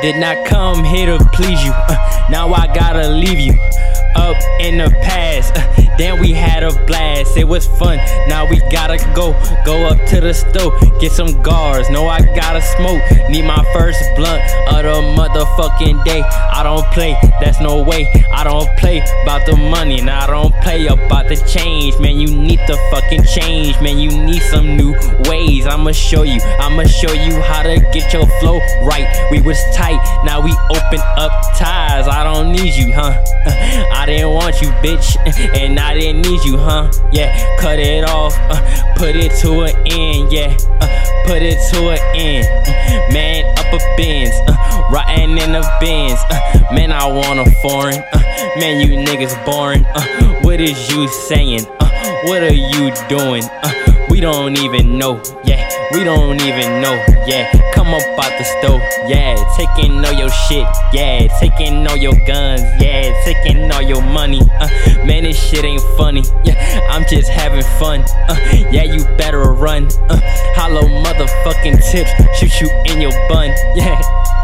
Did not come here to please you, now I gotta leave you up in the past. Then we had a blast, it was fun. Now we gotta go up to the stove, get some guards. No, I gotta smoke, need my first blunt of the motherfucking day. I don't play, that's no way. I don't play about the money, and I don't play about the change. Man, you need to fucking change. Man, you need some new ways. I'ma show you how to get your flow right. We was tight, now we open up ties. I don't need you, huh? I didn't want you, bitch, and I didn't need you, huh? Yeah, cut it off, put it to an end, yeah, put it to an end. Man, up a Benz, riding in the Benz. Man, I want a foreign. Man, you niggas boring. What is you saying? What are you doing? We don't even know, yeah. We don't even know, yeah. Come up out the stove, yeah. Taking all your shit, yeah. Taking all your guns, yeah. Taking all your money, man, this shit ain't funny, yeah. I'm just having fun, yeah. You better run, hollow motherfucking tips, shoot you in your bun, yeah.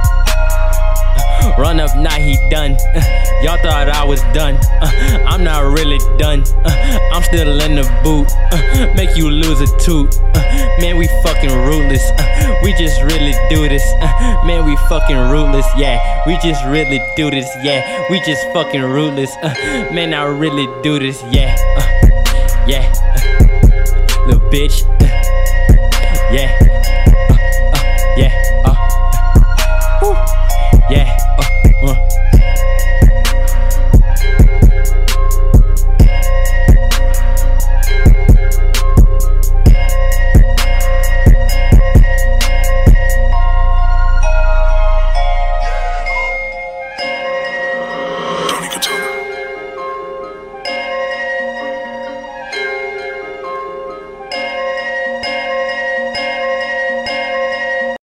Run up, now he done. Y'all thought I was done. I'm not really done. I'm still in the boot. Make you lose a tooth. Man, we fucking ruthless. We just really do this. Man, we fucking ruthless. Yeah, we just really do this. Yeah, we just fucking ruthless. Man, I really do this. Yeah, yeah. Little bitch.